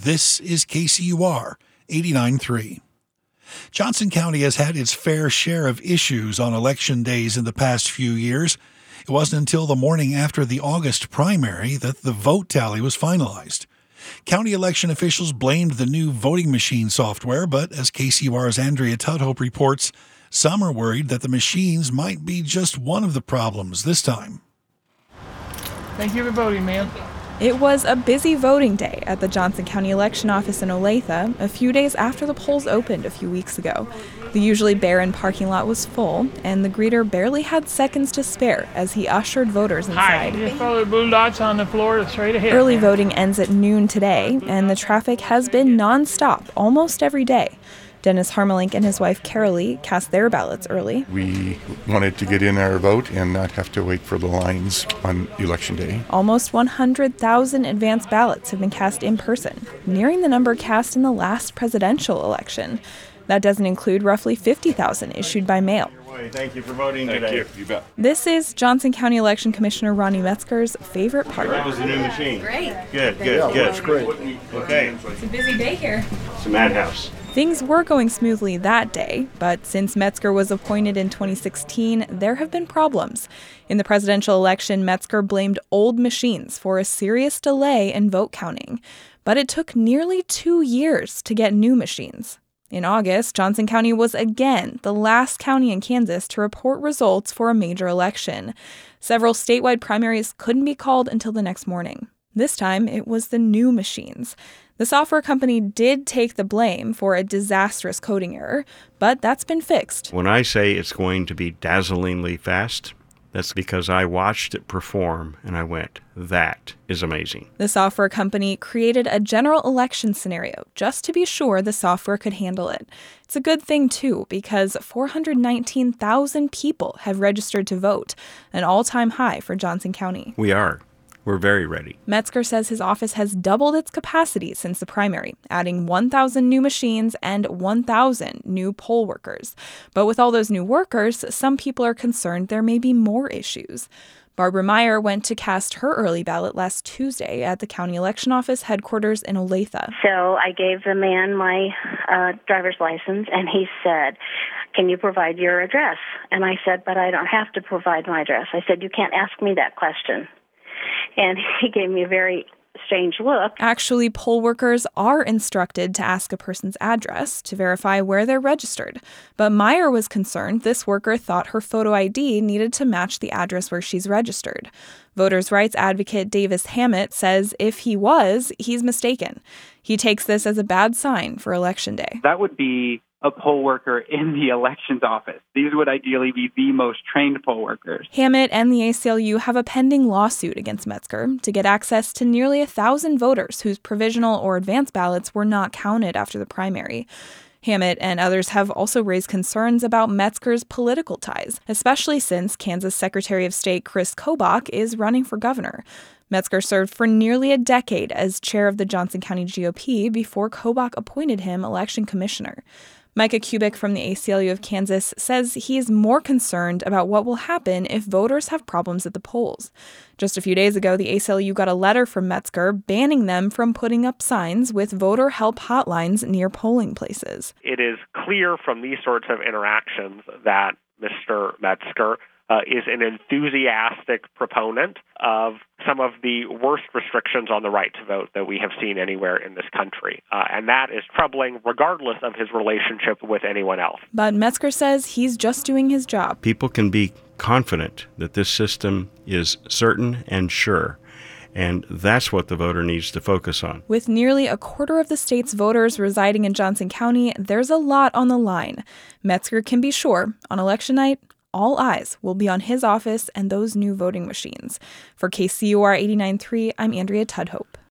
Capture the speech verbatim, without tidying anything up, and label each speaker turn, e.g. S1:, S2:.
S1: This is K C U R eighty-nine point three. Johnson County has had its fair share of issues on election days in the past few years. It wasn't until the morning after the August primary that the vote tally was finalized. County election officials blamed the new voting machine software, but as K C U R's Andrea Tudhope reports, some are worried that the machines might be just one of the problems this time.
S2: Thank you for voting, ma'am.
S3: It was a busy voting day at the Johnson County Election Office in Olathe a few days after the polls opened a few weeks ago. The usually barren parking lot was full, and the greeter barely had seconds to spare as he ushered voters inside.
S2: Hi, just follow the blue dots on the floor straight ahead.
S3: Early voting ends at noon today, and the traffic has been nonstop almost every day. Dennis Harmelink and his wife Carolee cast their ballots early.
S4: We wanted to get in our vote and not have to wait for the lines on election day.
S3: Almost one hundred thousand advance ballots have been cast in person, nearing the number cast in the last presidential election. That doesn't include roughly fifty thousand issued by mail.
S5: Thank you for voting
S4: Thank
S5: today.
S4: you. You bet.
S3: This is Johnson County Election Commissioner Ronnie Metzger's favorite part.
S5: How was the new machine?
S3: Great.
S5: Good, good,
S4: Yeah,
S5: good.
S4: that's great.
S5: Okay,
S3: It's a busy day here.
S5: it's a madhouse.
S3: Things were going smoothly that day, but since Metzger was appointed in twenty sixteen, there have been problems. In the presidential election, Metzger blamed old machines for a serious delay in vote counting. But it took nearly two years to get new machines. In August, Johnson County was again the last county in Kansas to report results for a major election. Several statewide primaries couldn't be called until the next morning. This time, it was the new machines. The software company did take the blame for a disastrous coding error, but that's been fixed.
S6: When I say it's going to be dazzlingly fast, that's because I watched it perform and I went, that is amazing.
S3: The software company created a general election scenario just to be sure the software could handle it. It's a good thing, too, because four hundred nineteen thousand people have registered to vote, an all-time high for Johnson County.
S6: We are. We're very ready.
S3: Metzger says his office has doubled its capacity since the primary, adding one thousand new machines and one thousand new poll workers. But with all those new workers, some people are concerned there may be more issues. Barbara Meyer went to cast her early ballot last Tuesday at the county election office headquarters in Olathe.
S7: So I gave the man my uh, driver's license, and he said, "Can you provide your address?" And I said, "But I don't have to provide my address." I said, "You can't ask me that question." And he gave me a very strange look.
S3: Actually, poll workers are instructed to ask a person's address to verify where they're registered. But Meyer was concerned this worker thought her photo I D needed to match the address where she's registered. Voters' rights advocate Davis Hammett says if he was, he's mistaken. He takes this as a bad sign for Election Day.
S8: That would be a poll worker in the elections office. These would ideally be the most trained poll workers.
S3: Hammett and the A C L U have a pending lawsuit against Metzger to get access to nearly a thousand voters whose provisional or advance ballots were not counted after the primary. Hammett and others have also raised concerns about Metzger's political ties, especially since Kansas Secretary of State Chris Kobach is running for governor. Metzger served for nearly a decade as chair of the Johnson County G O P before Kobach appointed him election commissioner. Micah Kubik from the A C L U of Kansas says he is more concerned about what will happen if voters have problems at the polls. Just a few days ago, the A C L U got a letter from Metzger banning them from putting up signs with voter help hotlines near polling places.
S9: It is clear from these sorts of interactions that Mister Metzger uh, is an enthusiastic proponent of some of the worst restrictions on the right to vote that we have seen anywhere in this country. Uh, and that is troubling regardless of his relationship with anyone else.
S3: But Metzger says he's just doing his job.
S6: People can be confident that this system is certain and sure. And that's what the voter needs to focus on.
S3: With nearly a quarter of the state's voters residing in Johnson County, there's a lot on the line. Metzger can be sure on election night, all eyes will be on his office and those new voting machines. For K C U R eighty-nine point three, I'm Andrea Tudhope.